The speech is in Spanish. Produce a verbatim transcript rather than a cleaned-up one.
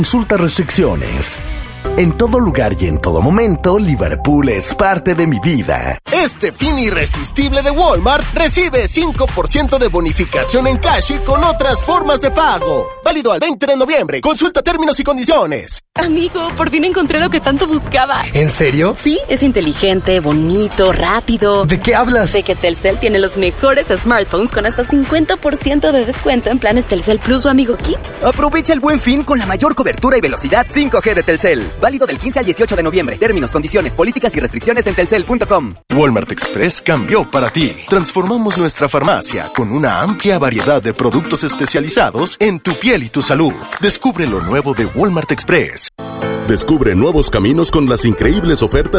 Consulta restricciones. En todo lugar y en todo momento, Liverpool es parte de mi vida. Este fin irresistible de Walmart recibe cinco por ciento de bonificación en cash y con otras formas de pago. Válido al veinte de noviembre. Consulta términos y condiciones. Amigo, por fin encontré lo que tanto buscaba. ¿En serio? Sí, es inteligente, bonito, rápido. ¿De qué hablas? De que Telcel tiene los mejores smartphones con hasta cincuenta por ciento de descuento en planes Telcel Plus o Amigo Kids. Aprovecha el Buen Fin con la mayor cobertura y velocidad cinco G de Telcel. Válido del quince al dieciocho de noviembre. Términos, condiciones, políticas y restricciones en telcel punto com. Walmart Express cambió para ti. Transformamos nuestra farmacia con una amplia variedad de productos especializados en tu piel y tu salud. Descubre lo nuevo de Walmart Express. Descubre nuevos caminos con las increíbles ofertas